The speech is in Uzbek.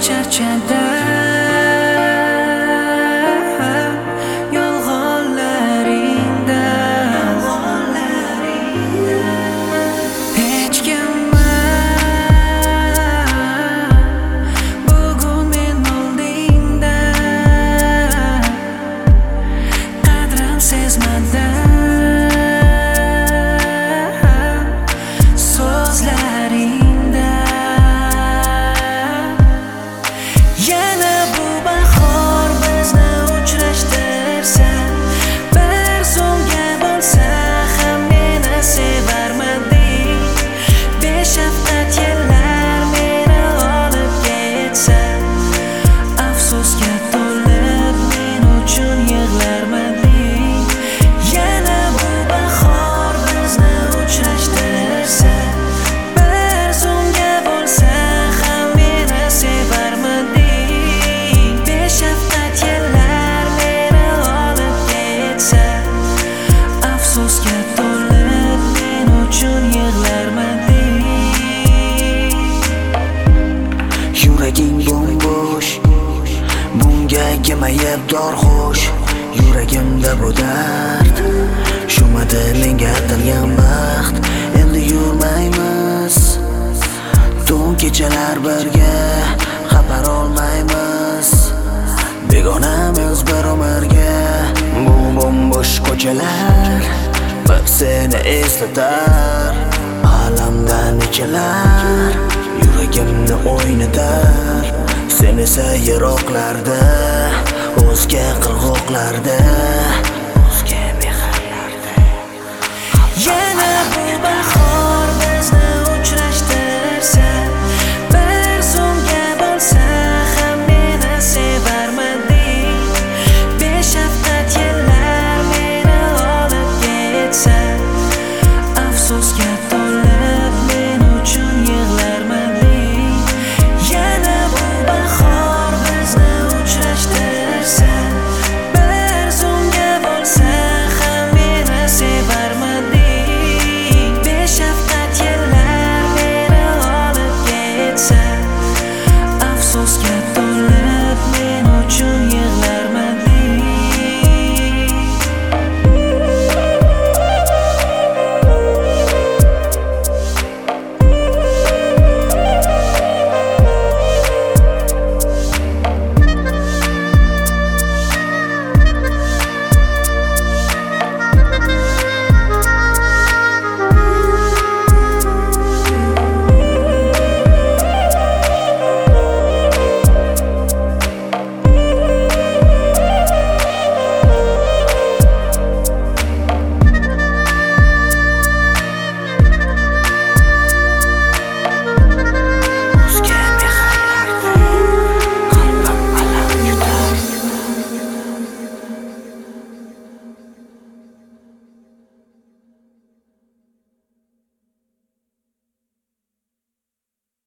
charchada Yuraging bo'sh, bunga kelmayib dorxush. Yuragimda bu dard, shumadi menga atalgan baxt. Endi yurmaymiz, tun kechalar birga, xabar olmaymiz. Begonamiz bir umrga. Bu bo'sh ko'chalar bir seni eslatar. Alamdan nechalar yuragimni o'ynatar. Sen esa yiroqlarda, o'zga qirg'oqlarda, o'zga mehrlarda. Yana bu bahor